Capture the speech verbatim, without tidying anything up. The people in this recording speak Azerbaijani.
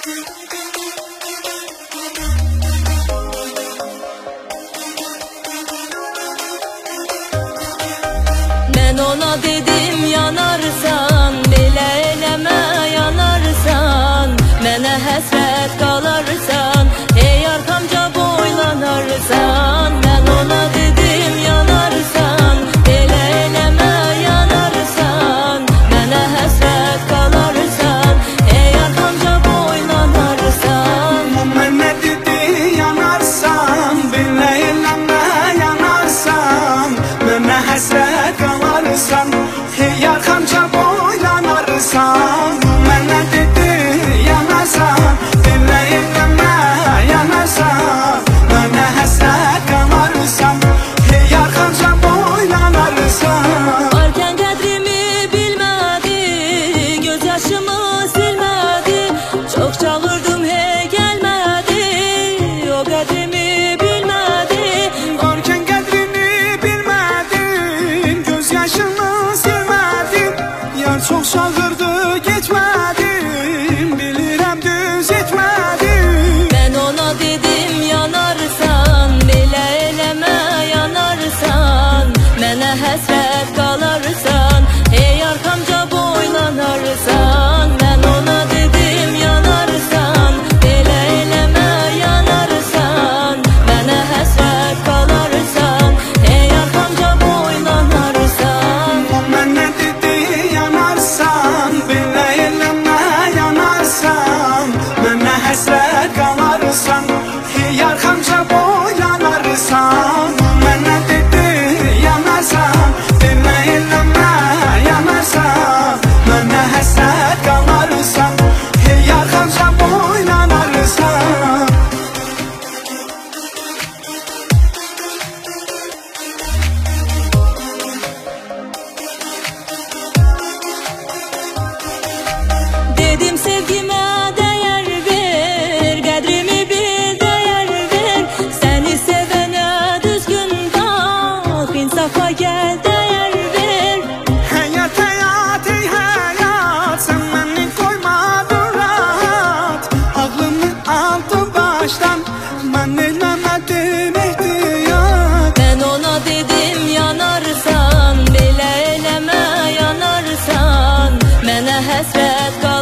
Ben ona dedim yanarsan, belə eləmə yanarsan, mənə həsrət qalarsan, ey arxamca boylanarsan. Ben ona dedim yanarsan, belə eləmə yanarsan, mənə həsrət qalarsan, ey arxamca boylanarsan. Mənə dedi yanarsan, belə eləmə yanarsan, mənə həsrət qalarsan, hey arxamca boylanarsan. Mənə dedi yanarsan, belə eləmə yanarsan, mənə həsrət qalarsan, hey arxamca boylanarsan. Varkən qədrimi bilmədi, göz yaşımı silmədi, çox çağırdım hey gəlmədi, o qədrimi bilmədi. Varkən qədrini bilmədin, göz yaşını silmədin, yar çox çağırdı getmədin, bilirəm düz etmədin. Ben ona dedim yanarsan, belə eləmə yanarsan, mənə həsrət qalarsan, ey arxamca boylanarsan. Ben ona dedim yanarsan, belə eləmə yanarsan, mənə həsrət qalarsan, ey arxamca boylanarsan. Mənə dedi yanarsan, belə eləmə yanarsan, mənə həsrət qalarsan, hey arxamca boylanarsan. Mənə dedi yanarsan, belə eləmə yanarsan, mənə həsrət qalarsan, hey arxamca boylanarsan. Dedim sevgimə dəyər ver, qədrimi bil dəyər ver, səni sevənə düzgün bax, insafa gəl dəyər ver. Həyat, həyat, ey həyat, sən məni qoymadın rahat, ağlımı aldın başdan, mən eləmədim ehtiyat. Ben ona dedim yanarsan, belə eləmə yanarsan, mənə həsrət qalarsan.